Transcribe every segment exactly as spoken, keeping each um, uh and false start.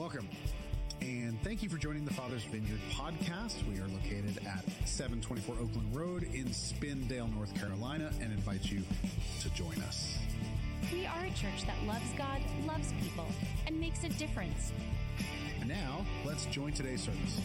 Welcome, and thank you for joining the Father's Vineyard podcast. We are located at seven twenty-four Oakland Road in Spindale, North Carolina, and invite you to join us. We are a church that loves God, loves people, and makes a difference. And now, let's join today's service.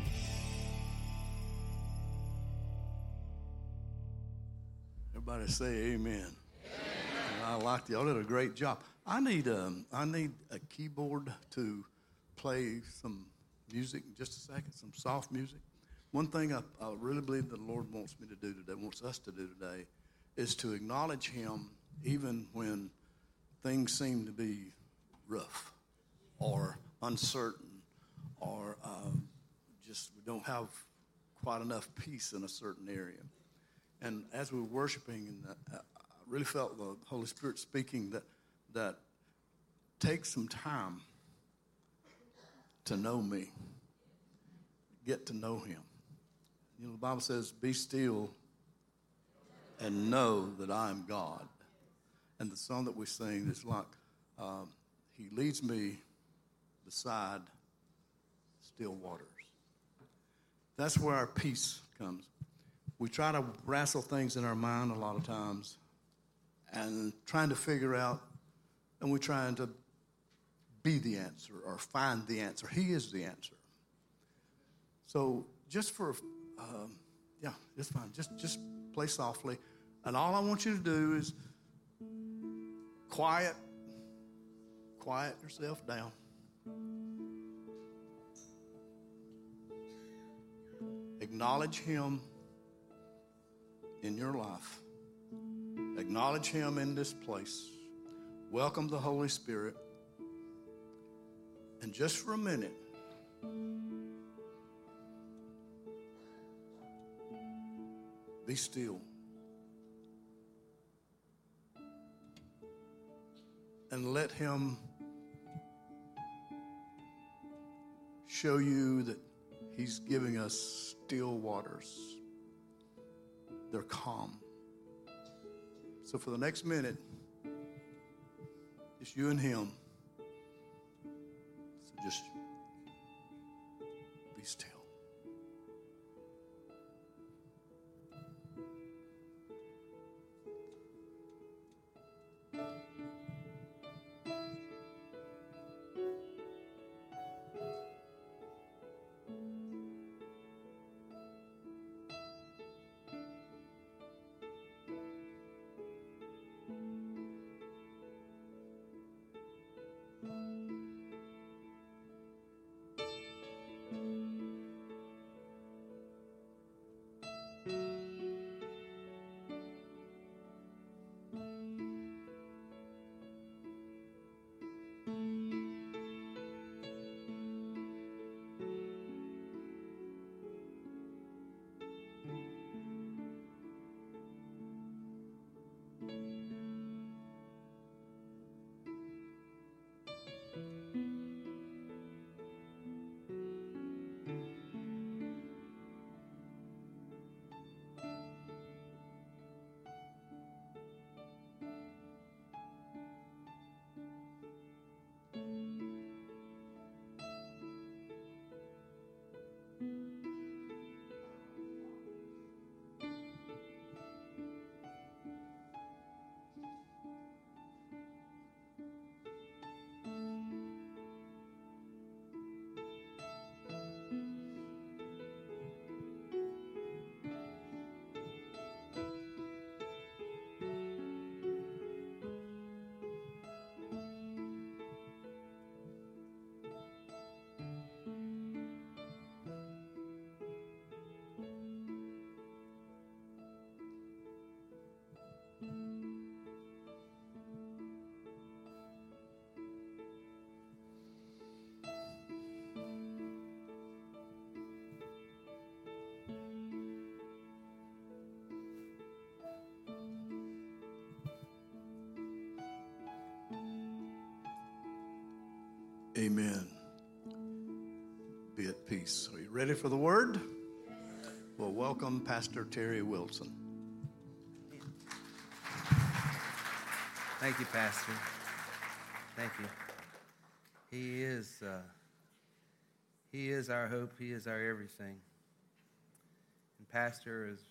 Everybody say amen. Amen. I like y'all did a great job. I need um I need a keyboard to play some music in just a second, some soft music. One thing I, I really believe the Lord wants me to do today, wants us to do today, is to acknowledge Him even when things seem to be rough or uncertain or uh, just we don't have quite enough peace in a certain area. And as we were worshiping, and uh, I really felt the Holy Spirit speaking that that take some time to know me, get to know Him. You know, the Bible says, "Be still and know that I am God." And the song that we sing is like, um, He leads me beside still waters. That's where our peace comes. We try to wrestle things in our mind a lot of times and trying to figure out, and we're trying to be the answer or find the answer. He is the answer. So just for, um, yeah, it's fine. Just, just play softly. And all I want you to do is quiet, quiet yourself down. Acknowledge Him in your life. Acknowledge Him in this place. Welcome the Holy Spirit. And just for a minute, be still. And let Him show you that He's giving us still waters. They're calm. So for the next minute, it's you and Him. So just be still. Amen. Be at peace. Are you ready for the word? Well, welcome Pastor Terry Wilson. Thank you, Pastor. Thank you. He is uh, He is our hope. He is our everything. And Pastor is...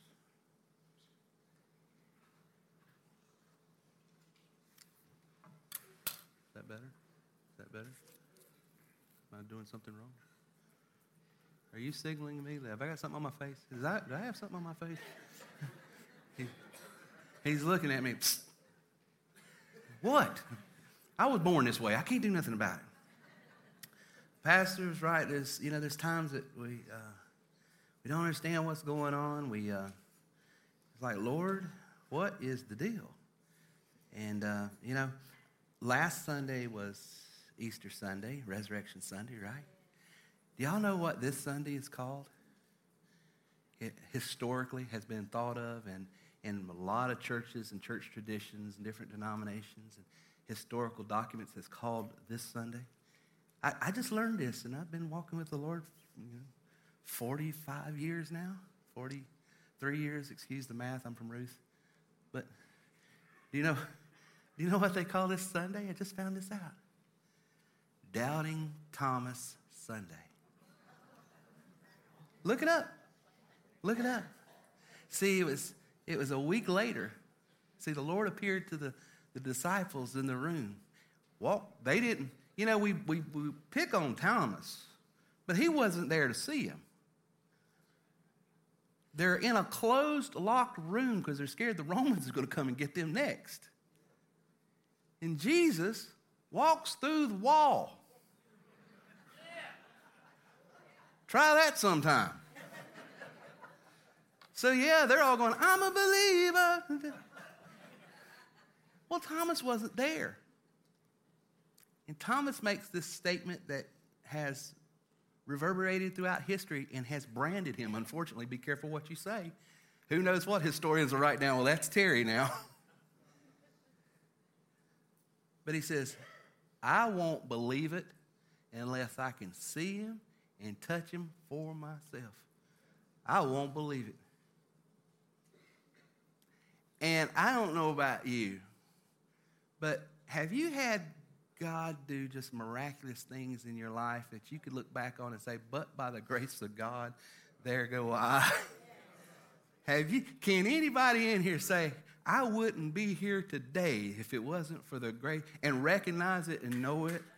Is that better? Is that better? Am I doing something wrong? Are you signaling to me? Have I got something on my face? Is that, do I have something on my face? he, he's looking at me. Psst. What? I was born this way. I can't do nothing about it. Pastor's right. There's, you know, there's times that we uh, we don't understand what's going on. We uh, it's like, Lord, what is the deal? And uh, you know, last Sunday was Easter Sunday, Resurrection Sunday, right? Do y'all know what this Sunday is called? It historically has been thought of, and in a lot of churches and church traditions and different denominations and historical documents, it's called this Sunday. I, I just learned this, and I've been walking with the Lord for, you know, forty-five years now, forty-three years, excuse the math, I'm from Ruth. But do you know, do you know what they call this Sunday? I just found this out. Doubting Thomas Sunday. Look it up. Look it up. See, it was it was a week later. See, the Lord appeared to the, the disciples in the room. Well, they didn't, you know, we, we, we pick on Thomas, but he wasn't there to see him. They're in a closed, locked room because they're scared the Romans are going to come and get them next. And Jesus walks through the wall. Try that sometime. So, yeah, they're all going, I'm a believer. Well, Thomas wasn't there. And Thomas makes this statement that has reverberated throughout history and has branded him. Unfortunately, be careful what you say. Who knows what historians will write down? Well, that's Terry now. But he says, I won't believe it unless I can see him and touch him for myself. I won't believe it. And I don't know about you, but have you had God do just miraculous things in your life that you could look back on and say, but by the grace of God, there go I? Have you? Can anybody in here say, I wouldn't be here today if it wasn't for the grace, and recognize it and know it?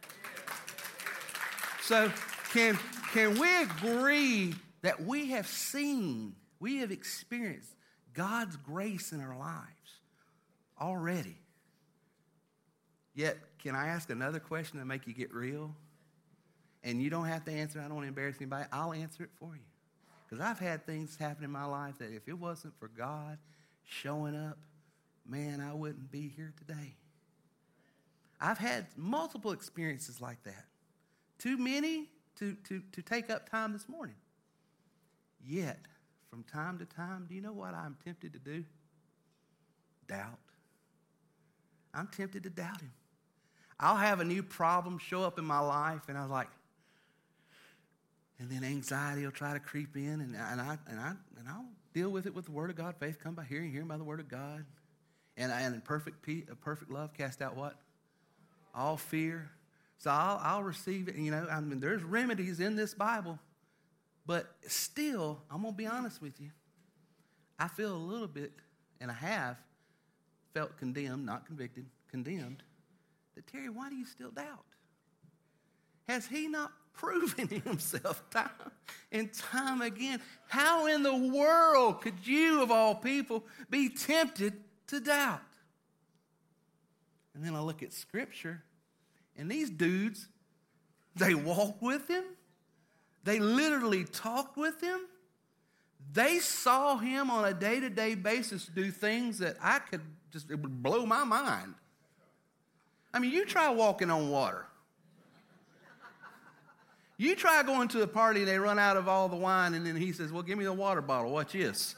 So can, can we agree that we have seen, we have experienced God's grace in our lives already? Yet, can I ask another question to make you get real? And you don't have to answer. I don't want to embarrass anybody. I'll answer it for you. Because I've had things happen in my life that if it wasn't for God showing up, man, I wouldn't be here today. I've had multiple experiences like that. Too many to, to, to take up time this morning. Yet, from time to time, do you know what I'm tempted to do? Doubt. I'm tempted to doubt him. I'll have a new problem show up in my life, and I was like, and then anxiety will try to creep in, and, and, I, and, I, and I'll deal with it with the Word of God. Faith come by hearing, hearing by the Word of God. And, and in perfect peace, perfect love cast out what? All fear. So I'll, I'll receive it. You know, I mean, there's remedies in this Bible. But still, I'm going to be honest with you. I feel a little bit, and I have felt condemned, not convicted, condemned, that Terry, why do you still doubt? Has he not proven himself time and time again? How in the world could you, of all people, be tempted to doubt? And then I look at Scripture, and these dudes, they walked with him. They literally talked with him. They saw him on a day-to-day basis do things that I could just, it would blow my mind. I mean, you try walking on water. You try going to a party and they run out of all the wine, and then he says, well, give me the water bottle. Watch this.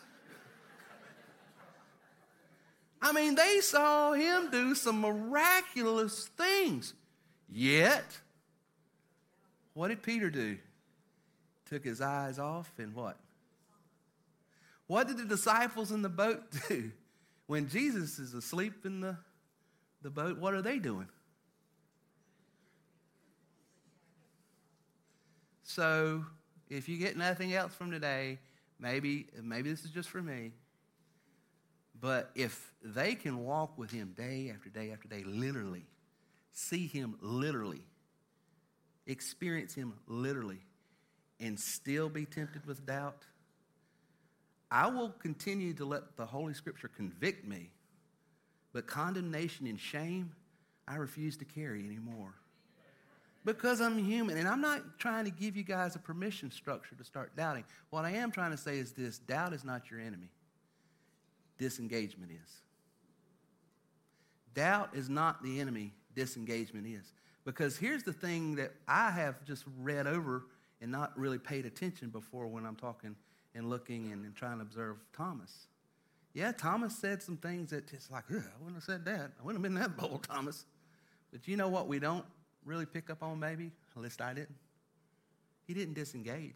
I mean, they saw him do some miraculous things. Yet, what did Peter do? Took his eyes off and what? What did the disciples in the boat do? When Jesus is asleep in the, the boat, what are they doing? So if you get nothing else from today, maybe, maybe this is just for me. But if they can walk with him day after day after day, literally, see him literally, experience him literally, and still be tempted with doubt, I will continue to let the Holy Scripture convict me, but condemnation and shame, I refuse to carry anymore. Because I'm human, and I'm not trying to give you guys a permission structure to start doubting. What I am trying to say is this: doubt is not your enemy. Disengagement is. Doubt is not the enemy. Disengagement is. Because here's the thing that I have just read over and not really paid attention before when I'm talking and looking and, and trying to observe Thomas. Yeah, Thomas said some things that just like, I wouldn't have said that. I wouldn't have been that bold, Thomas. But you know what we don't really pick up on, maybe? At least I didn't. He didn't disengage.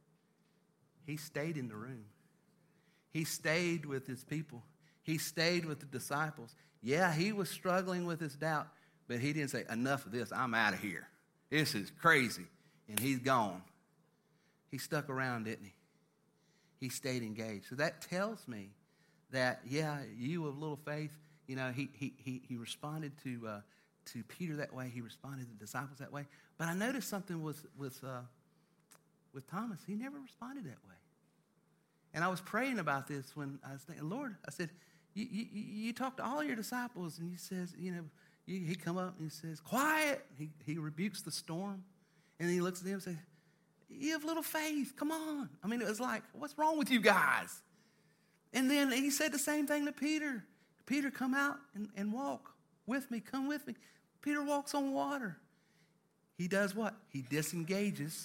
He stayed in the room. He stayed with his people. He stayed with the disciples. Yeah, he was struggling with his doubt, but he didn't say, enough of this, I'm out of here. This is crazy. And he's gone. He stuck around, didn't he? He stayed engaged. So that tells me that, yeah, you of little faith, you know, he he he, he responded to uh, to Peter that way. He responded to the disciples that way. But I noticed something with, with, uh, with Thomas. He never responded that way. And I was praying about this when I was thinking, Lord, I said, you, you, you talk to all your disciples, and he says, you know, you, he come up and he says, quiet. He, he rebukes the storm. And then he looks at them and says, you have little faith. Come on. I mean, it was like, what's wrong with you guys? And then he said the same thing to Peter. Peter, come out and, and walk with me. Come with me. Peter walks on water. He does what? He disengages.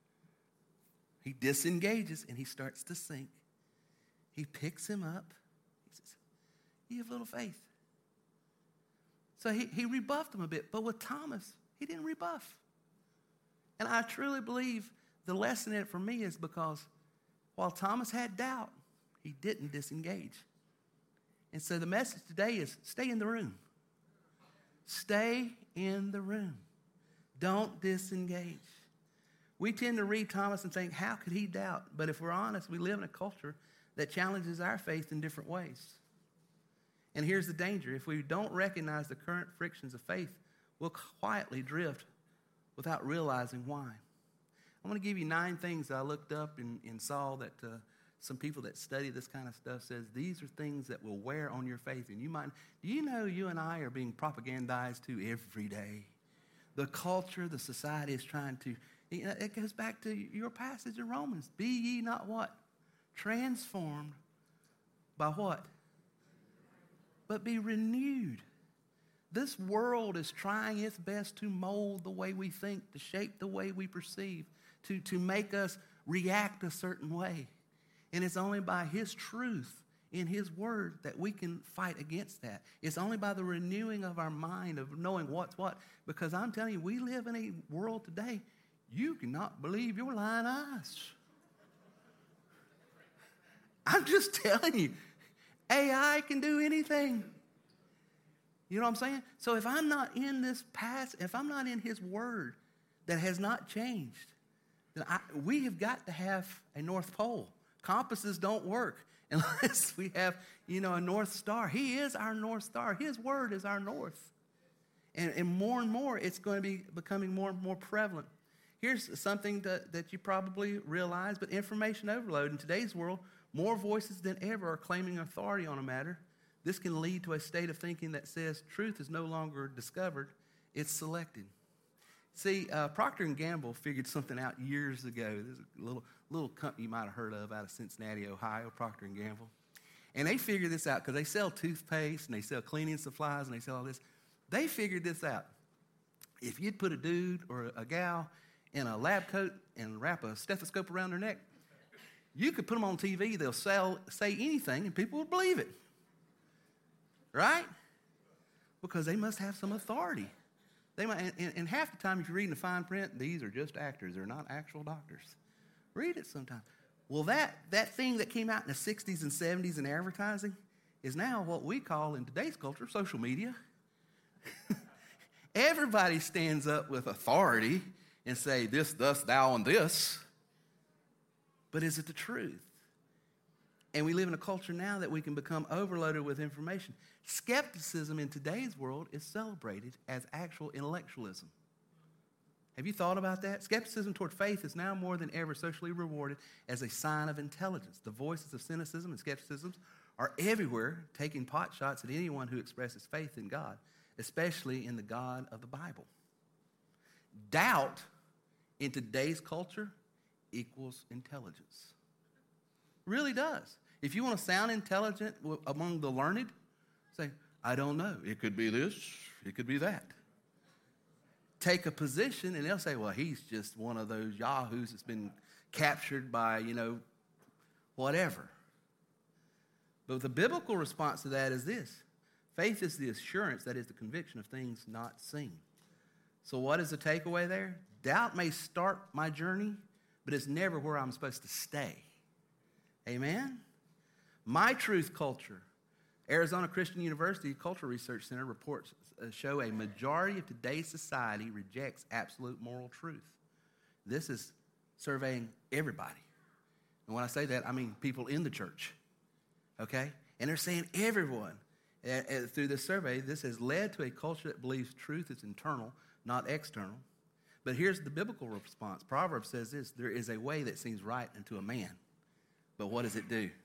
He disengages and he starts to sink. He picks him up. He says, you have little faith. So he, he rebuffed him a bit. But with Thomas, he didn't rebuff. And I truly believe the lesson in it for me is because while Thomas had doubt, he didn't disengage. And so the message today is stay in the room. Stay in the room. Don't disengage. We tend to read Thomas and think, how could he doubt? But if we're honest, we live in a culture that challenges our faith in different ways. And here's the danger. If we don't recognize the current frictions of faith, we'll quietly drift without realizing why. I'm going to give you nine things that I looked up and, and saw that uh, some people that study this kind of stuff says these are things that will wear on your faith. And you might, do you know you and I are being propagandized to every day? The culture, the society is trying to, you know, it goes back to your passage in Romans. Be ye not what? Transformed by what? But be renewed. This world is trying its best to mold the way we think, to shape the way we perceive, to, to make us react a certain way. And it's only by his truth in his word that we can fight against that. It's only by the renewing of our mind, of knowing what's what. Because I'm telling you, we live in a world today, you cannot believe your lying eyes. I'm just telling you, A I can do anything. You know what I'm saying? So if I'm not in this past, if I'm not in his word that has not changed, then I, we have got to have a North Pole. Compasses don't work unless we have, you know, a North Star. He is our North Star. His word is our North. And, and more and more, it's going to be becoming more and more prevalent. Here's something that, that you probably realize, but information overload. In today's world, more voices than ever are claiming authority on a matter. This can lead to a state of thinking that says truth is no longer discovered, it's selected. See, uh, Procter and Gamble figured something out years ago. There's a little, little company you might have heard of out of Cincinnati, Ohio, Procter and Gamble. And they figured this out because they sell toothpaste and they sell cleaning supplies and they sell all this. They figured this out. If you'd put a dude or a gal in a lab coat and wrap a stethoscope around their neck, you could put them on T V, they'll sell, say anything, and people would believe it. Right? Because they must have some authority. They might, and, and half the time, if you're reading the fine print, these are just actors. They're not actual doctors. Read it sometime. Well, that, that thing that came out in the sixties and seventies in advertising is now what we call, in today's culture, social media. Everybody stands up with authority and say, this, thus, thou, and this. But is it the truth? And we live in a culture now that we can become overloaded with information. Skepticism in today's world is celebrated as actual intellectualism. Have you thought about that? Skepticism toward faith is now more than ever socially rewarded as a sign of intelligence. The voices of cynicism and skepticism are everywhere, taking pot shots at anyone who expresses faith in God, especially in the God of the Bible. Doubt in today's culture equals intelligence. Really does. If you want to sound intelligent among the learned, say, I don't know. It could be this, it could be that. Take a position, and they'll say, well, he's just one of those yahoos that's been captured by, you know, whatever. But the biblical response to that is this. Faith is the assurance, that is the conviction of things not seen. So what is the takeaway there? Doubt may start my journey, but it's never where I'm supposed to stay. Amen? My Truth Culture, Arizona Christian University Cultural Research Center reports show a majority of today's society rejects absolute moral truth. This is surveying everybody. And when I say that, I mean people in the church. Okay? And they're saying everyone. And, and through this survey, this has led to a culture that believes truth is internal, not external. But here's the biblical response. Proverbs says this, there is a way that seems right unto a man. But what does it do?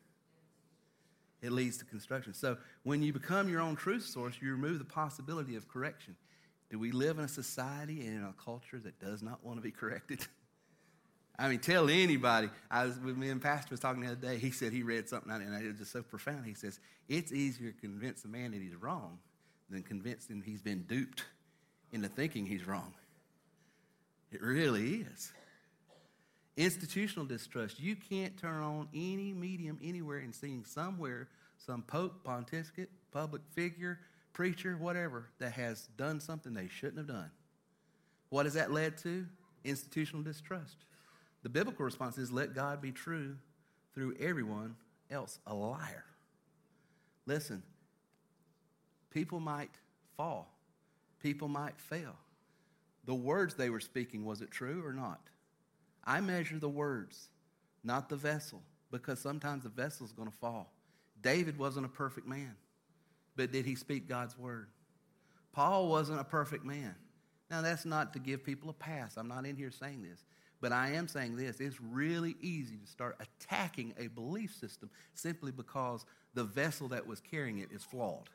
It leads to construction. So when you become your own truth source, you remove the possibility of correction. Do we live in a society and in a culture that does not want to be corrected? I mean, tell anybody. I was with me and Pastor was talking the other day. He said he read something, and it was just so profound. He says, it's easier to convince a man that he's wrong than convince him he's been duped into thinking he's wrong. It really is. Institutional distrust. You can't turn on any medium anywhere and seeing somewhere some pope, pontificate, public figure, preacher, whatever, that has done something they shouldn't have done. What has that led to? Institutional distrust. The biblical response is let God be true through everyone else a liar. Listen, people might fall. People might fail. The words they were speaking, was it true or not? I measure the words, not the vessel, because sometimes the vessel is going to fall. David wasn't a perfect man, but did he speak God's word? Paul wasn't a perfect man. Now, that's not to give people a pass. I'm not in here saying this, but I am saying this. It's really easy to start attacking a belief system simply because the vessel that was carrying it is flawed.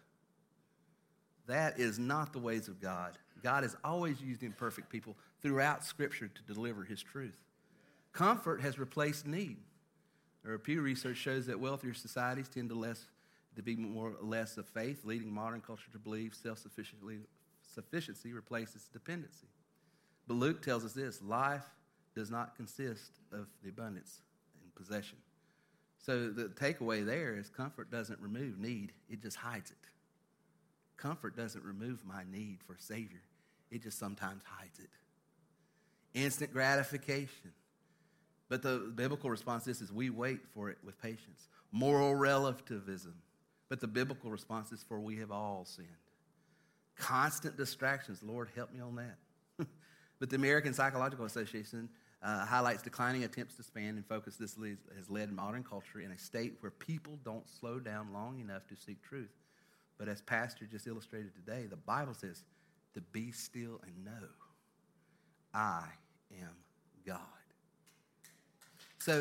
That is not the ways of God. God has always used imperfect people throughout Scripture to deliver his truth. Comfort has replaced need. Or Pew research shows that wealthier societies tend to less to be more or less of faith, leading modern culture to believe self-sufficiency replaces dependency. But Luke tells us this, life does not consist of the abundance in possession. So the takeaway there is comfort doesn't remove need, it just hides it. Comfort doesn't remove my need for a Savior, it just sometimes hides it. Instant gratification. But the biblical response to this is we wait for it with patience. Moral relativism. But the biblical response is for we have all sinned. Constant distractions. Lord, help me on that. But the American Psychological Association uh, highlights declining attempts to span and focus. This leads, has led modern culture in a state where people don't slow down long enough to seek truth. But as Pastor just illustrated today, the Bible says to be still and know I am God. So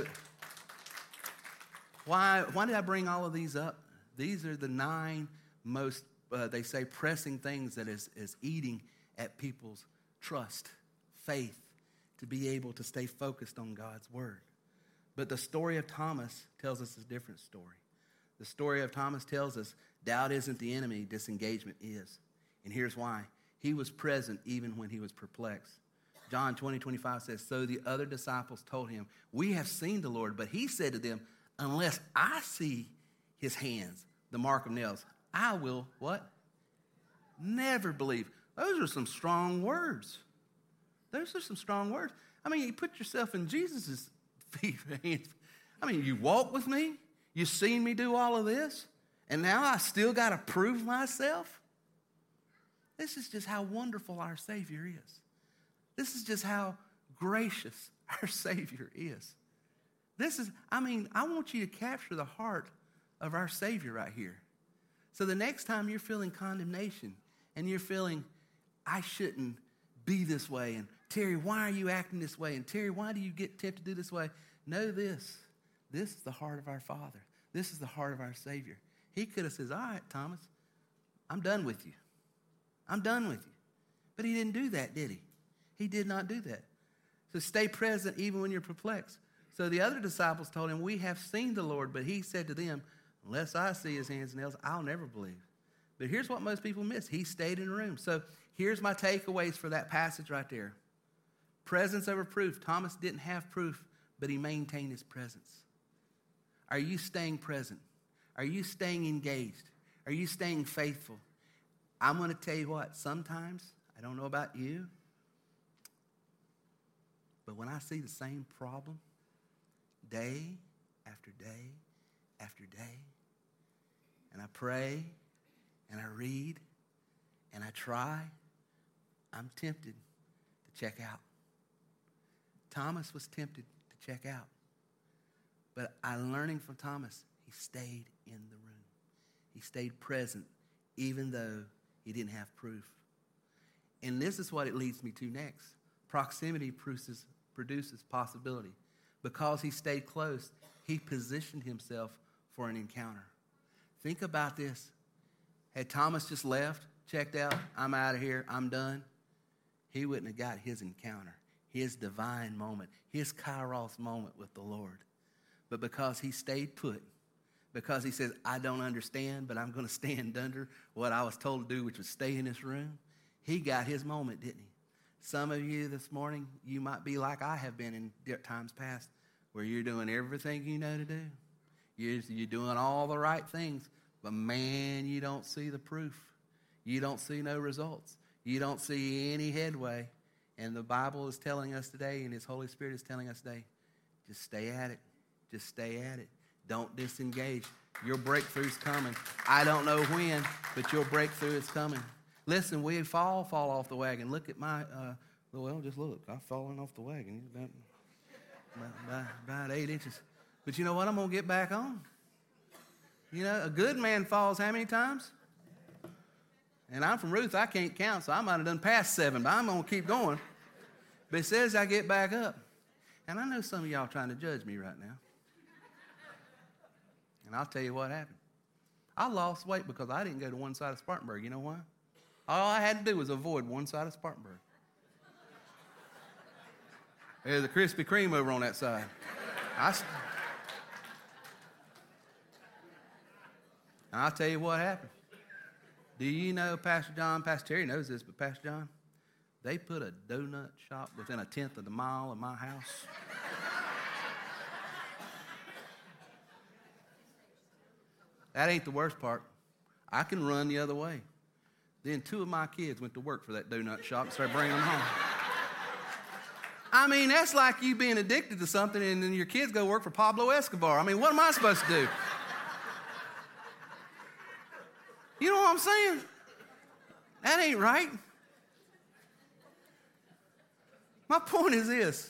why, why did I bring all of these up? These are the nine most, uh, they say, pressing things that is, is eating at people's trust, faith, to be able to stay focused on God's word. But the story of Thomas tells us a different story. The story of Thomas tells us doubt isn't the enemy, disengagement is. And here's why. He was present even when he was perplexed. John twenty, twenty-five says, so the other disciples told him, we have seen the Lord. But he said to them, unless I see his hands, the mark of nails, I will, what? Never believe. Those are some strong words. Those are some strong words. I mean, you put yourself in Jesus' feet. I mean, you walk with me. You've seen me do all of this. And now I still got to prove myself. This is just how wonderful our Savior is. This is just how gracious our Savior is. This is, I mean, I want you to capture the heart of our Savior right here. So the next time you're feeling condemnation and you're feeling, I shouldn't be this way, and Terry, why are you acting this way? And Terry, why do you get tempted to do this way? Know this. This is the heart of our Father. This is the heart of our Savior. He could have said, all right, Thomas, I'm done with you. I'm done with you. But he didn't do that, did he? He did not do that. So stay present even when you're perplexed. So the other disciples told him, we have seen the Lord, but he said to them, unless I see his hands and nails, I'll never believe. But here's what most people miss. He stayed in the room. So here's my takeaways for that passage right there. Presence over proof. Thomas didn't have proof, but he maintained his presence. Are you staying present? Are you staying engaged? Are you staying faithful? I'm going to tell you what, sometimes, I don't know about you, but when I see the same problem day after day after day, and I pray, and I read, and I try, I'm tempted to check out. Thomas was tempted to check out. But I'm learning from Thomas, he stayed in the room. He stayed present, even though he didn't have proof. And this is what it leads me to next. Proximity produces, produces possibility. Because he stayed close, he positioned himself for an encounter. Think about this. Had Thomas just left, checked out, I'm out of here, I'm done, he wouldn't have got his encounter, his divine moment, his kairos moment with the Lord. But because he stayed put, because he says, I don't understand, but I'm going to stand under what I was told to do, which was stay in this room, he got his moment, didn't he? Some of you this morning, you might be like I have been in times past, where you're doing everything you know to do. You're, you're doing all the right things, but man, you don't see the proof. You don't see no results. You don't see any headway. And the Bible is telling us today, and his Holy Spirit is telling us today, just stay at it. Just stay at it. Don't disengage. Your breakthrough's coming. I don't know when, but your breakthrough is coming. Listen, we fall, fall off the wagon. Look at my, uh, well, just look. I've fallen off the wagon. About, about, about eight inches. But you know what? I'm going to get back on. You know, a good man falls how many times? And I'm from Ruth. I can't count, so I might have done past seven, but I'm going to keep going. But it says I get back up. And I know some of y'all trying to judge me right now. And I'll tell you what happened. I lost weight because I didn't go to one side of Spartanburg. You know why? All I had to do was avoid one side of Spartanburg. There's a Krispy Kreme over on that side. I, and I'll tell you what happened. Do you know, Pastor John, Pastor Terry knows this, but Pastor John, they put a donut shop within a tenth of the mile of my house. That ain't the worst part. I can run the other way. Then two of my kids went to work for that donut shop and started bringing them home. I mean, that's like you being addicted to something and then your kids go work for Pablo Escobar. I mean, what am I supposed to do? You know what I'm saying? That ain't right. My point is this.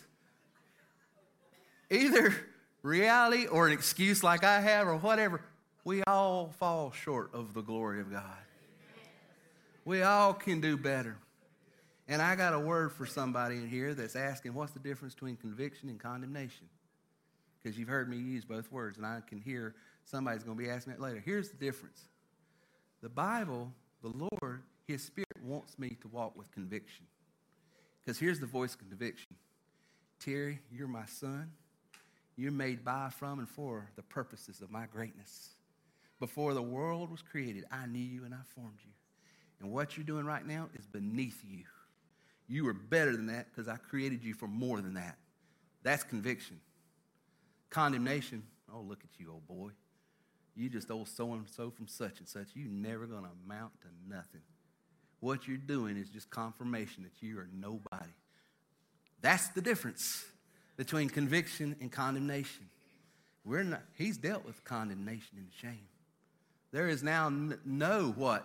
Either reality or an excuse like I have or whatever, we all fall short of the glory of God. We all can do better. And I got a word for somebody in here that's asking, what's the difference between conviction and condemnation? Because you've heard me use both words, and I can hear somebody's going to be asking that later. Here's the difference. The Bible, the Lord, his Spirit wants me to walk with conviction. Because here's the voice of conviction. Terry, you're my son. You're made by, from, and for the purposes of my greatness. Before the world was created, I knew you and I formed you. And what you're doing right now is beneath you. You are better than that because I created you for more than that. That's conviction. Condemnation, oh, look at you, old boy. You just old so-and-so from such and such. You're never going to amount to nothing. What you're doing is just confirmation that you are nobody. That's the difference between conviction and condemnation. We're not, he's dealt with condemnation and shame. There is now n- no what?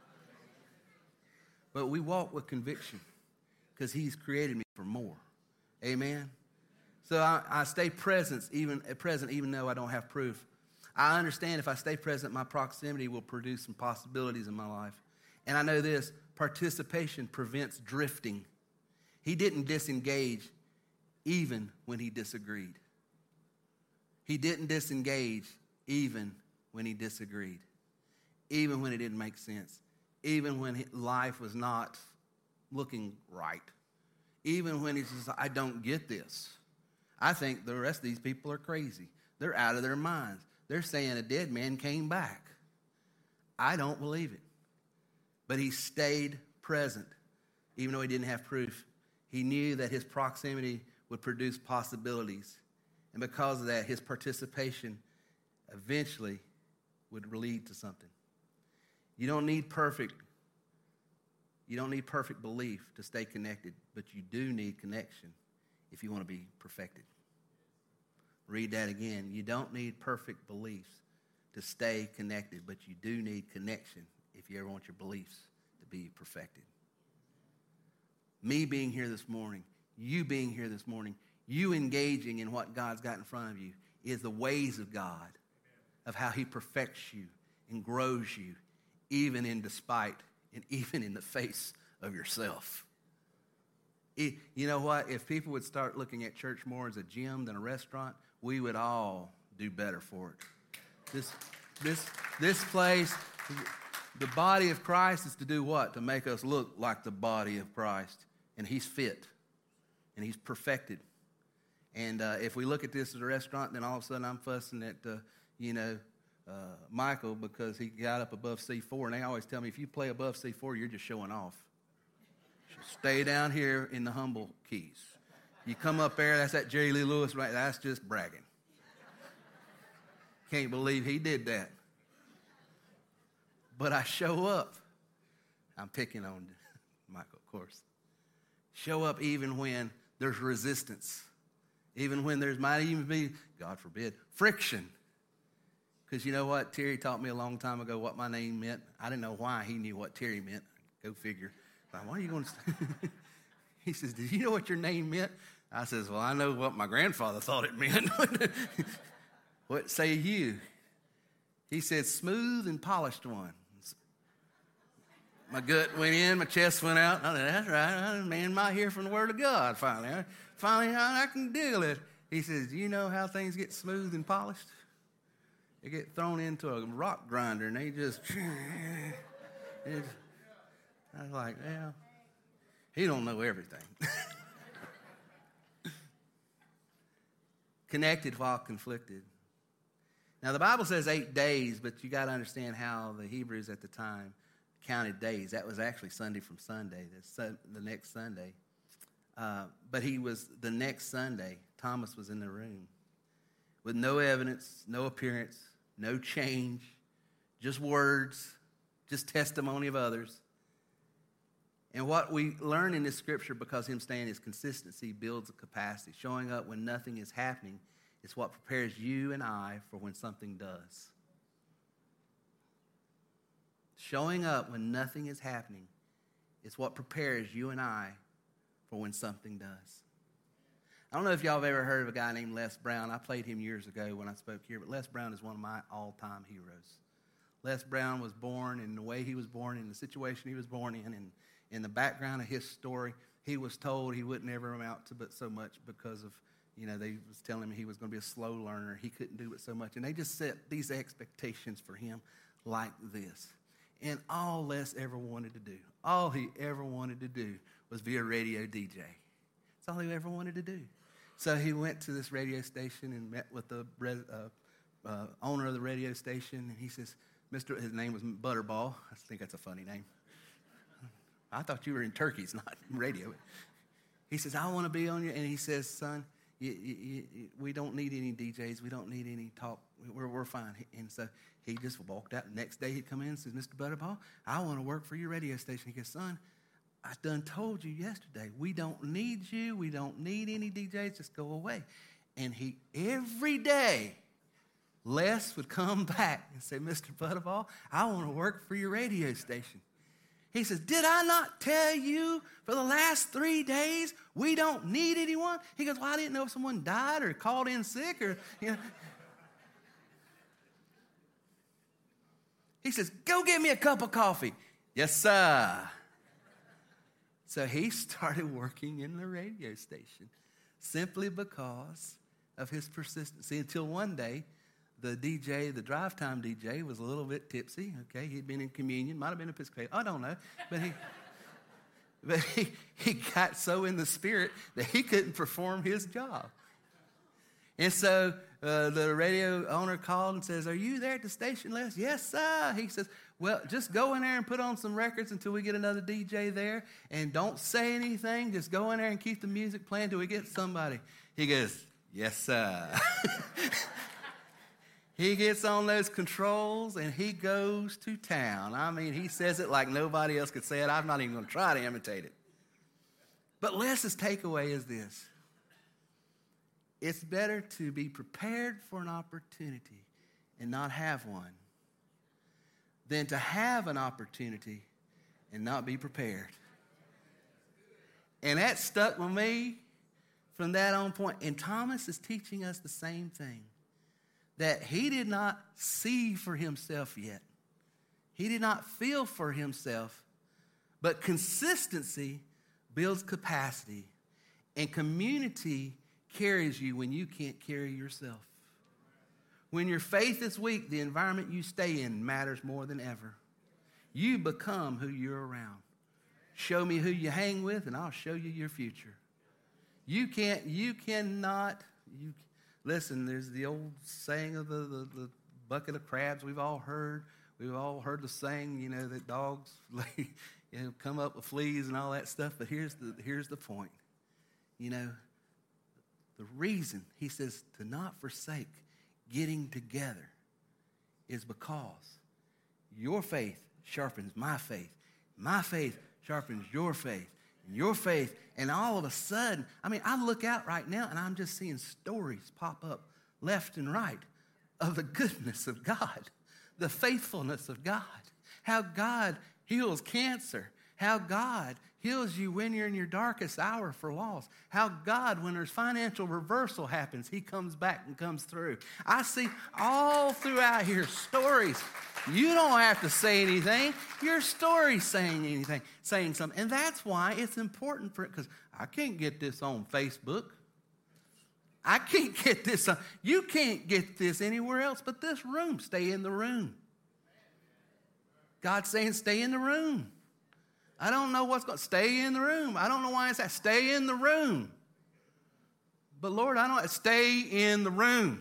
But we walk with conviction because he's created me for more. Amen. So I, I stay present even, present even though I don't have proof. I understand if I stay present, my proximity will produce some possibilities in my life. And I know this, participation prevents drifting. He didn't disengage even when he disagreed. He didn't disengage even when he disagreed. Even when it didn't make sense. Even when life was not looking right. Even when he says, I don't get this. I think the rest of these people are crazy. They're out of their minds. They're saying a dead man came back. I don't believe it. But he stayed present, even though he didn't have proof. He knew that his proximity would produce possibilities. And because of that, his participation eventually would lead to something. You don't need perfect, you don't need perfect belief to stay connected, but you do need connection if you want to be perfected. Read that again. You don't need perfect beliefs to stay connected, but you do need connection if you ever want your beliefs to be perfected. Me being here this morning, you being here this morning, you engaging in what God's got in front of you is the ways of God, of how he perfects you and grows you, even in despite and even in the face of yourself. It, you know what? If people would start looking at church more as a gym than a restaurant, we would all do better for it. This, this, this place, the body of Christ is to do what? To make us look like the body of Christ. And he's fit. And he's perfected. And uh, if we look at this as a restaurant, then all of a sudden I'm fussing at, uh, you know, uh, Michael because he got up above C four. And they always tell me, if you play above C four, you're just showing off. Stay down here in the humble keys. You come up there, that's that Jerry Lee Lewis, right? That's just bragging. Can't believe he did that. But I show up. I'm picking on Michael, of course. Show up even when there's resistance. Even when there's might even be, God forbid, friction. Because you know what? Terry taught me a long time ago what my name meant. I didn't know why he knew what Terry meant. Go figure. Like, why are you going to... He says, did you know what your name meant? I says, well, I know what my grandfather thought it meant. What say you? He said, smooth and polished one. My gut went in, my chest went out. I said, that's right. Man, am I hear from the word of God finally? I, finally, I, I can deal it. He says, do you know how things get smooth and polished? They get thrown into a rock grinder, and they just... It's, I was like, well, he don't know everything. Connected while conflicted. Now, the Bible says eight days, but you got to understand how the Hebrews at the time counted days. That was actually Sunday from Sunday, the, the next Sunday. Uh, but he was, the next Sunday, Thomas was in the room with no evidence, no appearance, no change, just words, just testimony of others. And what we learn in this scripture, because him staying his consistency builds a capacity. Showing up when nothing is happening is what prepares you and I for when something does. Showing up when nothing is happening is what prepares you and I for when something does. I don't know if y'all have ever heard of a guy named Les Brown. I played him years ago when I spoke here, but Les Brown is one of my all-time heroes. Les Brown was born in the way he was born, in the situation he was born in, and in the background of his story, he was told he wouldn't ever amount to but so much because of, you know, they was telling him he was going to be a slow learner. He couldn't do it so much. And they just set these expectations for him like this. And all Les ever wanted to do, all he ever wanted to do was be a radio D J. That's all he ever wanted to do. So he went to this radio station and met with the uh, uh, owner of the radio station. And he says, Mister his name was Butterball. I think that's a funny name. I thought you were in turkeys, not radio. He says, I want to be on you. And he says, son, you, you, you, we don't need any D Js. We don't need any talk. We're, we're fine. And so he just walked out. The next day he'd come in and says, Mister Butterball, I want to work for your radio station. He goes, son, I done told you yesterday, we don't need you. We don't need any D Js. Just go away. And he, every day, Les would come back and say, Mister Butterball, I want to work for your radio station. He says, did I not tell you for the last last three days, we don't need anyone? He goes, well, I didn't know if someone died or called in sick or, you know. He says, go get me a cup of coffee. Yes, sir. So he started working in the radio station simply because of his persistency until one day, the D J, the drive time D J, was a little bit tipsy. Okay, he'd been in communion, might have been Episcopalian, I don't know, but he, but he, he got so in the spirit that he couldn't perform his job. And so uh, the radio owner called and says, are you there at the station, Les? Yes, sir. He says, well, just go in there and put on some records until we get another D J there, and don't say anything. Just go in there and keep the music playing until we get somebody. He goes, yes, sir. He gets on those controls, and he goes to town. I mean, he says it like nobody else could say it. I'm not even going to try to imitate it. But Les's takeaway is this. It's better to be prepared for an opportunity and not have one than to have an opportunity and not be prepared. And that stuck with me from that on point. And Thomas is teaching us the same thing, that he did not see for himself yet. He did not feel for himself, but consistency builds capacity, and community carries you when you can't carry yourself. When your faith is weak, the environment you stay in matters more than ever. You become who you're around. Show me who you hang with, and I'll show you your future. You can't, you cannot, you listen, there's the old saying of the, the, the bucket of crabs we've all heard. We've all heard the saying, you know, that dogs you know, come up with fleas and all that stuff. But here's the, here's the point. You know, the reason he says to not forsake getting together is because your faith sharpens my faith. My faith sharpens your faith. And your faith, and all of a sudden, I mean, I look out right now and I'm just seeing stories pop up left and right of the goodness of God, the faithfulness of God, how God heals cancer, how God heals you when you're in your darkest hour for loss, how God, when there's financial reversal happens, he comes back and comes through. I see all throughout here stories. You don't have to say anything. Your story's saying anything, saying something. And that's why it's important for it, because I can't get this on Facebook. I can't get this on, you can't get this anywhere else but this room. Stay in the room. God's saying stay in the room. I don't know what's going to stay in the room. I don't know why it's that. Stay in the room. But Lord, I don't stay in the room.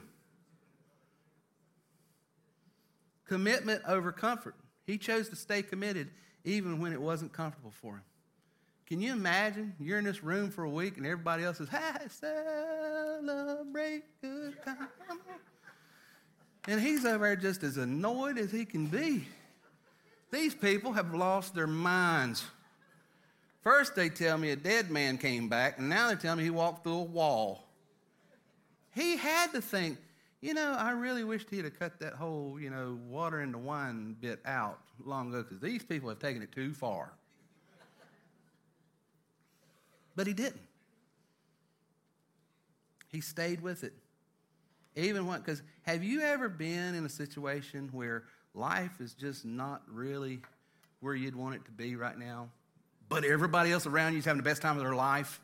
Commitment over comfort. He chose to stay committed even when it wasn't comfortable for him. Can you imagine you're in this room for a week and everybody else says, "Hi, celebrate good time." And he's over there just as annoyed as he can be. These people have lost their minds. First they tell me a dead man came back, and now they tell me he walked through a wall. He had to think, you know, I really wished he'd have cut that whole, you know, water into wine bit out long ago, because these people have taken it too far. But he didn't. He stayed with it. Even when, because have you ever been in a situation where life is just not really where you'd want it to be right now, but everybody else around you is having the best time of their life?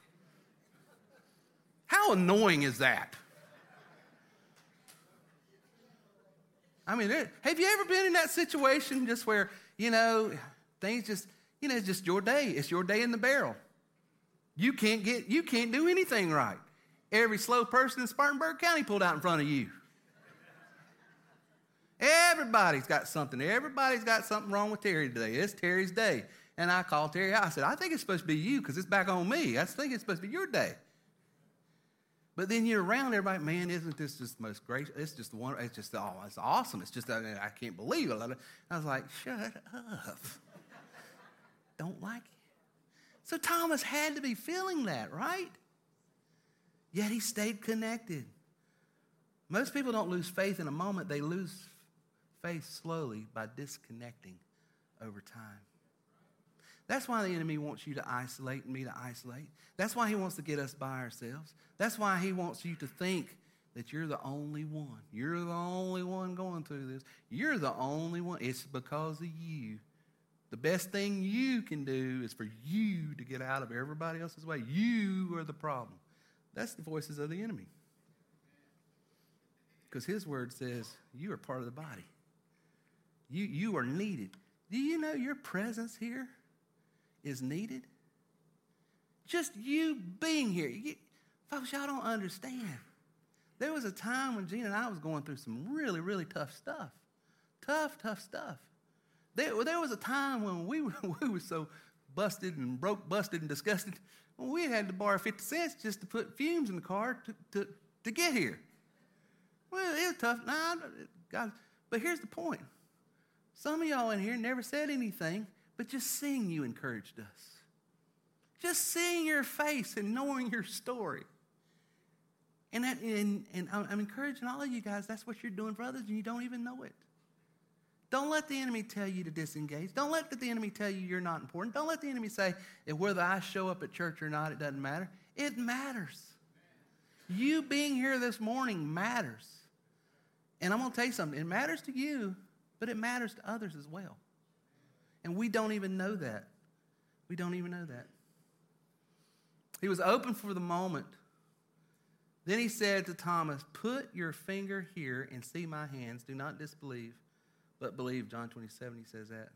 How annoying is that? I mean, have you ever been in that situation just where, you know, things just, you know, it's just your day. It's your day in the barrel. You can't get, you can't do anything right. Every slow person in Spartanburg County pulled out in front of you. Everybody's got something. Everybody's got something wrong with Terry today. It's Terry's day. And I called Terry out. I said, I think it's supposed to be you because it's back on me. I think it's supposed to be your day. But then you're around everybody, man, isn't this just the most great? It's just the one, it's just, oh, it's awesome. It's just, I can't believe it. I was like, shut up. Don't like it. So Thomas had to be feeling that, right? Yet he stayed connected. Most people don't lose faith in a moment. They lose faith slowly by disconnecting over time. That's why the enemy wants you to isolate and me to isolate. That's why he wants to get us by ourselves. That's why he wants you to think that you're the only one. You're the only one going through this. You're the only one. It's because of you. The best thing you can do is for you to get out of everybody else's way. You are the problem. That's the voices of the enemy. Because his word says you are part of the body. You, you are needed. Do you know your presence here is needed? Just you being here. You, folks, y'all don't understand. There was a time when Gina and I was going through some really, really tough stuff. Tough, tough stuff. There, there was a time when we were, we were so busted and broke, busted and disgusted, when we had to borrow fifty cents just to put fumes in the car to, to, to get here. Well, it was tough. Nah, God, but here's the point. Some of y'all in here never said anything, but just seeing you encouraged us. Just seeing your face and knowing your story. And, that, and, and I'm encouraging all of you guys, that's what you're doing for others, and you don't even know it. Don't let the enemy tell you to disengage. Don't let the enemy tell you you're not important. Don't let the enemy say, whether I show up at church or not, it doesn't matter. It matters. You being here this morning matters. And I'm going to tell you something. It matters to you, but it matters to others as well. And we don't even know that. We don't even know that. He was open for the moment. Then he said to Thomas, put your finger here and see my hands. Do not disbelieve, but believe. John twenty-seven, he says that.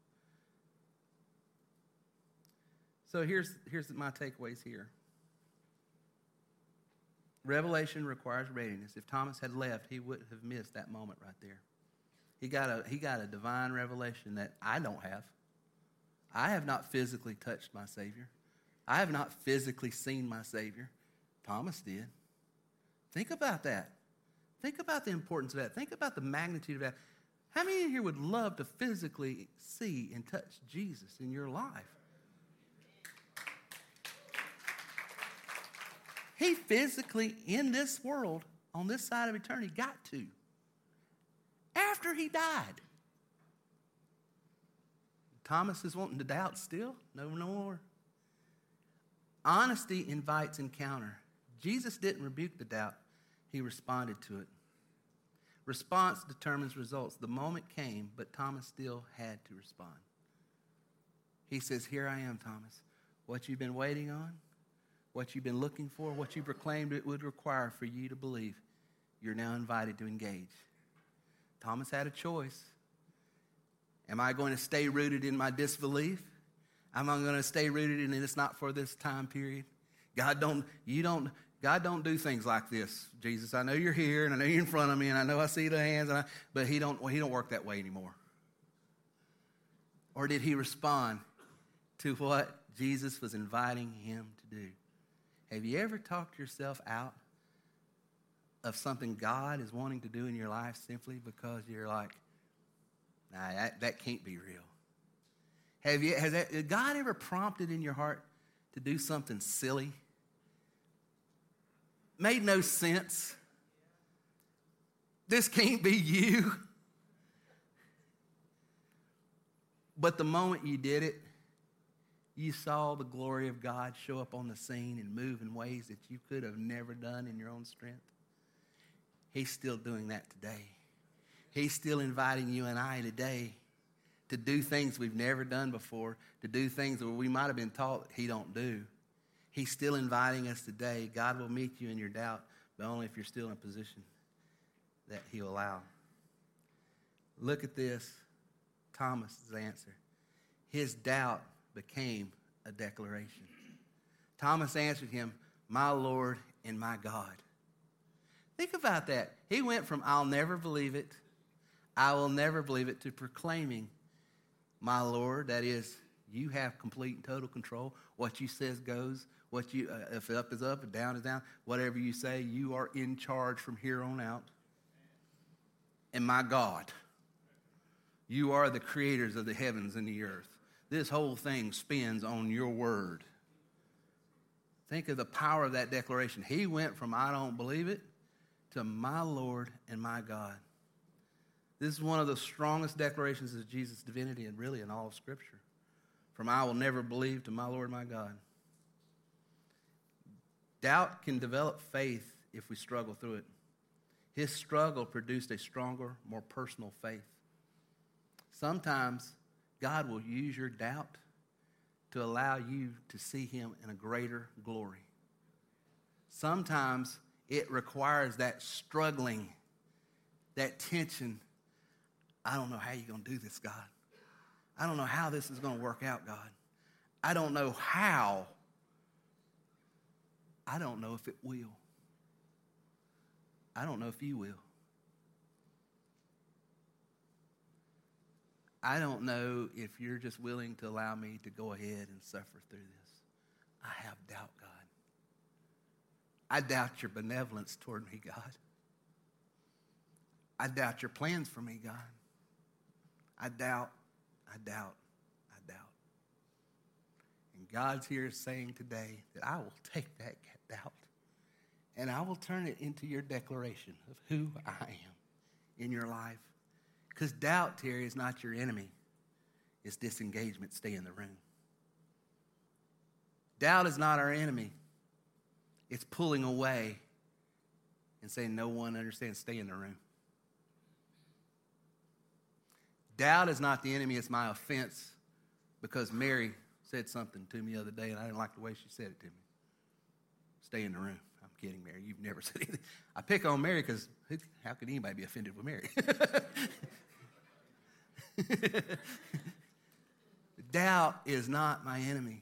So here's, here's my takeaways here. Revelation requires readiness. If Thomas had left, he would have missed that moment right there. He got a, he got a divine revelation that I don't have. I have not physically touched my Savior. I have not physically seen my Savior. Thomas did. Think about that. Think about the importance of that. Think about the magnitude of that. How many in here would love to physically see and touch Jesus in your life? He physically, in this world, on this side of eternity, got to. After he died. Thomas is wanting to doubt still? No, no more. Honesty invites encounter. Jesus didn't rebuke the doubt. He responded to it. Response determines results. The moment came, but Thomas still had to respond. He says, here I am, Thomas. What you've been waiting on, what you've been looking for, what you proclaimed it would require for you to believe, you're now invited to engage. Thomas had a choice. Am I going to stay rooted in my disbelief? Am I going to stay rooted in it's not for this time period? God don't, you don't, God don't do things like this, Jesus. I know you're here, and I know you're in front of me, and I know I see the hands, and I, but he don't, well, he don't work that way anymore. Or did he respond to what Jesus was inviting him to do? Have you ever talked yourself out of something God is wanting to do in your life simply because you're like, nah, that, that can't be real? Have you, has, that, has God ever prompted in your heart to do something silly? Made no sense. This can't be you. But the moment you did it, you saw the glory of God show up on the scene and move in ways that you could have never done in your own strength. He's still doing that today. He's still inviting you and I today to do things we've never done before, to do things that we might have been taught he don't do. He's still inviting us today. God will meet you in your doubt, but only if you're still in a position that he'll allow. Look at this, Thomas's answer. His doubt became a declaration. Thomas answered him, my Lord and my God. Think about that. He went from I'll never believe it, I will never believe it, to proclaiming, my Lord, that is, you have complete and total control. What you says goes. What you, uh, if up is up and down is down, whatever you say, you are in charge from here on out. And my God, you are the creators of the heavens and the earth. This whole thing spins on your word. Think of the power of that declaration. He went from I don't believe it to my Lord and my God. This is one of the strongest declarations of Jesus' divinity and really in all of Scripture. from I will never believe to my Lord my God. Doubt can develop faith if we struggle through it. His struggle produced a stronger, more personal faith. Sometimes God will use your doubt to allow you to see him in a greater glory. Sometimes it requires that struggling, that tension. I don't know how you're going to do this, God. I don't know how this is going to work out, God. I don't know how. I don't know if it will. I don't know if you will. I don't know if you're just willing to allow me to go ahead and suffer through this. I have doubt, God. I doubt your benevolence toward me, God. I doubt your plans for me, God. I doubt, I doubt, I doubt. And God's here saying today that I will take that doubt and I will turn it into your declaration of who I am in your life. Because doubt, Terry, is not your enemy. It's disengagement. Stay in the room. Doubt is not our enemy. It's pulling away and saying, no one understands. Stay in the room. Doubt is not the enemy. It's my offense because Mary said something to me the other day and I didn't like the way she said it to me. Stay in the room. I'm kidding, Mary. You've never said anything. I pick on Mary because how could anybody be offended with Mary? Doubt is not my enemy.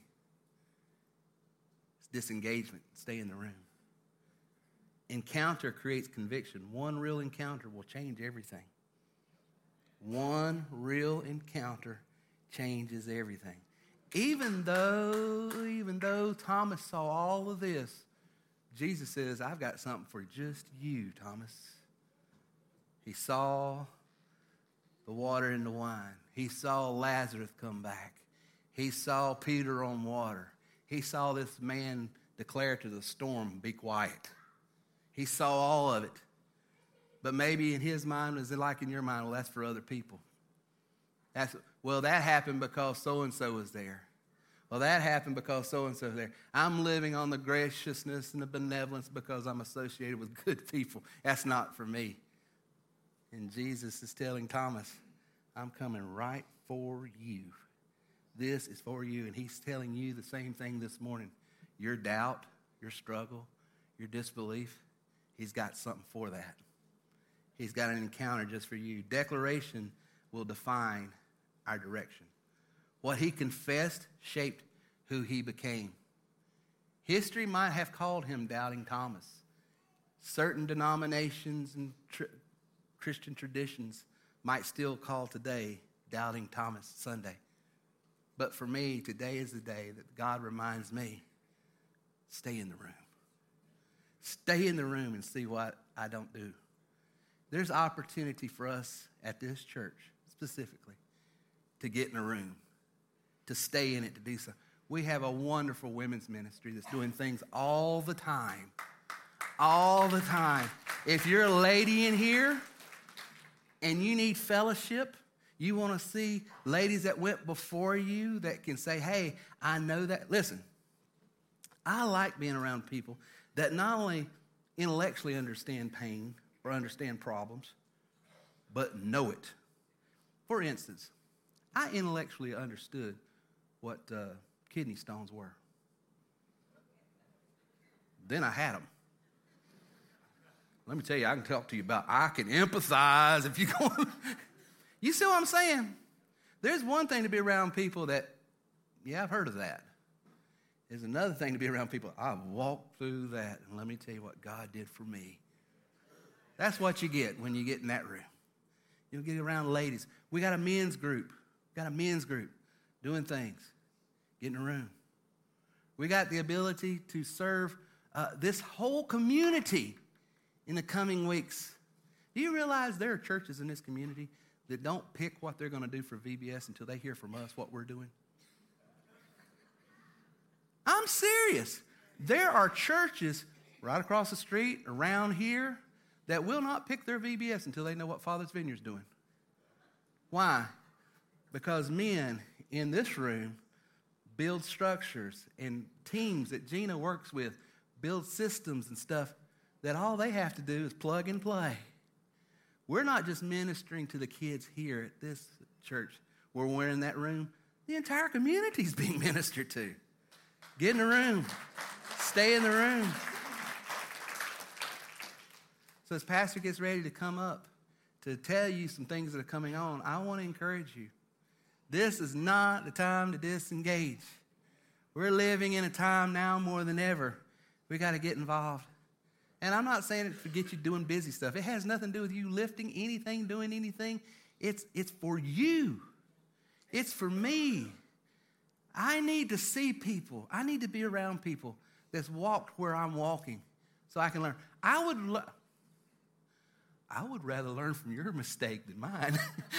It's disengagement. Stay in the room. Encounter creates conviction. One real encounter will change everything. One real encounter changes everything. Even though, even though Thomas saw all of this, Jesus says, I've got something for just you, Thomas. He saw the water in the wine. He saw Lazarus come back. He saw Peter on water. He saw this man declare to the storm, be quiet. He saw all of it. But maybe in his mind, was it like in your mind, well, that's for other people. That's, well, that happened because so-and-so was there. Well, that happened because so-and-so was there. I'm living on the graciousness and the benevolence because I'm associated with good people. That's not for me. And Jesus is telling Thomas, I'm coming right for you. This is for you. And he's telling you the same thing this morning. Your doubt, your struggle, your disbelief, he's got something for that. He's got an encounter just for you. Declaration will define our direction. What he confessed shaped who he became. History might have called him Doubting Thomas. Certain denominations and tr- Christian traditions might still call today Doubting Thomas Sunday. But for me, today is the day that God reminds me, stay in the room. Stay in the room and see what I don't do. There's opportunity for us at this church, specifically, to get in a room, to stay in it, to do so. We have a wonderful women's ministry that's doing things all the time. All the time. If you're a lady in here and you need fellowship, you want to see ladies that went before you that can say, hey, I know that. Listen, I like being around people that not only intellectually understand pain or understand problems, but know it. For instance, I intellectually understood what uh, kidney stones were. Then I had them. Let me tell you, I can talk to you about, I can empathize if you go. You see what I'm saying? There's one thing to be around people that, yeah, I've heard of that. There's another thing to be around people, I've walked through that, and let me tell you what God did for me. That's what you get when you get in that room. You'll get around ladies. We got a men's group. We got a men's group doing things. Get in a room. We got the ability to serve uh, this whole community in the coming weeks. Do you realize there are churches in this community that don't pick what they're going to do for V B S until they hear from us what we're doing? I'm serious. There are churches right across the street, around here, that will not pick their V B S until they know what Father's Vineyard is doing. Why? Because men in this room build structures, and teams that Gina works with build systems and stuff that all they have to do is plug and play. We're not just ministering to the kids here at this church where we're in that room. The entire community is being ministered to. Get in the room. Stay in the room. So as Pastor gets ready to come up to tell you some things that are coming on, I want to encourage you. This is not the time to disengage. We're living in a time now more than ever. We got to get involved. And I'm not saying it to get you doing busy stuff. It has nothing to do with you lifting anything, doing anything. It's, it's for you. It's for me. I need to see people. I need to be around people that's walked where I'm walking so I can learn. I would, lo- I would rather learn from your mistake than mine.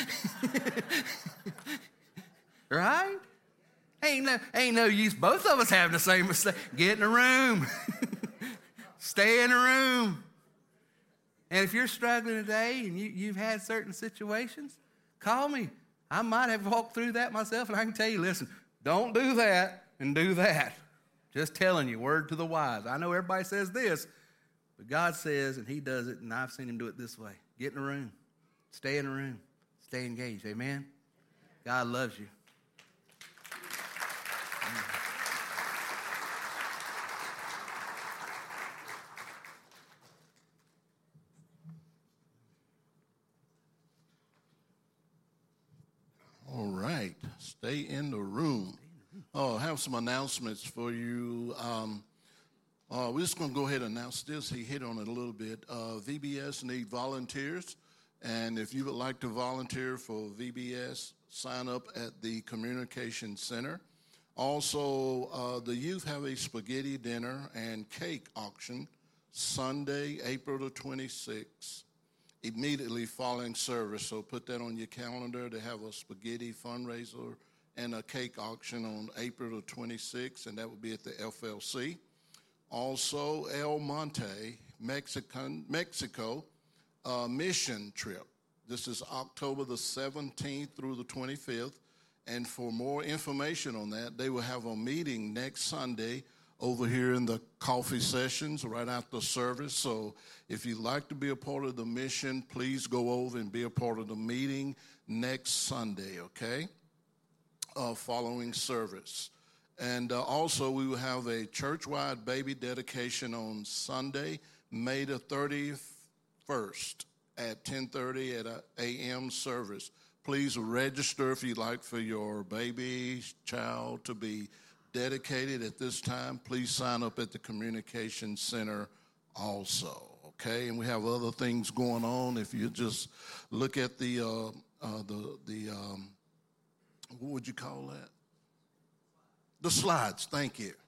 Right? Ain't no, ain't no use both of us having the same mistake. Get in the room. Stay in the room. And if you're struggling today and you, you've had certain situations, call me. I might have walked through that myself, and I can tell you, listen, don't do that and do that. Just telling you, word to the wise. I know everybody says this, but God says, and he does it, and I've seen him do it this way. Get in the room. Stay in the room. Stay engaged. Amen? God loves you. All right, stay in the room. Oh, I have some announcements for you. Um, uh, we're just going to go ahead and announce this. He hit on it a little bit. Uh, V B S need volunteers, and if you would like to volunteer for V B S, sign up at the Communication Center. Also, uh, the youth have a spaghetti dinner and cake auction Sunday, April the twenty-sixth. Immediately following service, so put that on your calendar to have a spaghetti fundraiser and a cake auction on April the twenty-sixth, and that will be at the F L C. Also, El Monte, Mexican, Mexico, uh, mission trip. This is October the seventeenth through the twenty-fifth, and for more information on that, they will have a meeting next Sunday over here in the coffee sessions right after service. So if you'd like to be a part of the mission, please go over and be a part of the meeting next Sunday, okay, uh, following service. And uh, also we will have a church-wide baby dedication on Sunday, May the thirty-first at ten thirty at a m service. Please register if you'd like for your baby child to be dedicated at this time. Please sign up at the Communication Center also, okay? And we have other things going on. If you just look at the, uh, uh, the, the um, what would you call that? The slides, thank you.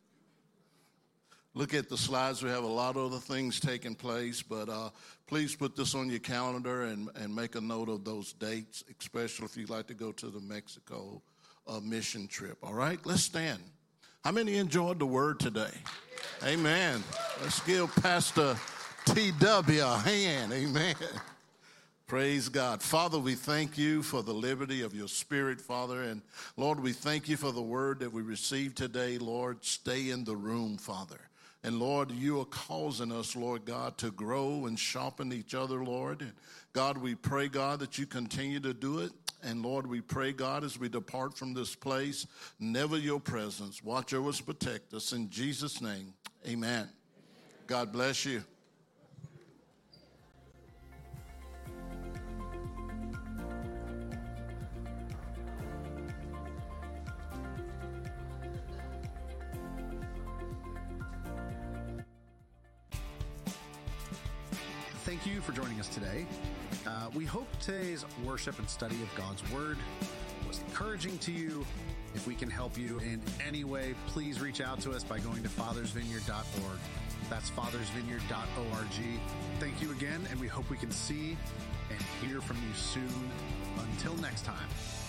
Look at the slides. We have a lot of other things taking place, but uh, please put this on your calendar and, and make a note of those dates, especially if you'd like to go to the Mexico uh, mission trip, all right? Let's stand. How many enjoyed the word today? Amen. Let's give Pastor T W a hand. Amen. Praise God. Father, we thank you for the liberty of your spirit, Father. And Lord, we thank you for the word that we received today. Lord, stay in the room, Father. And Lord, you are causing us, Lord God, to grow and sharpen each other, Lord. And God, we pray, God, that you continue to do it. And Lord, we pray, God, as we depart from this place, never your presence. Watch over us, protect us. In Jesus' name, amen. God bless you. Thank you for joining us today. Uh, we hope today's worship and study of God's Word was encouraging to you. If we can help you in any way, please reach out to us by going to fathers vineyard dot org. That's fathers vineyard dot org. Thank you again, and we hope we can see and hear from you soon. Until next time.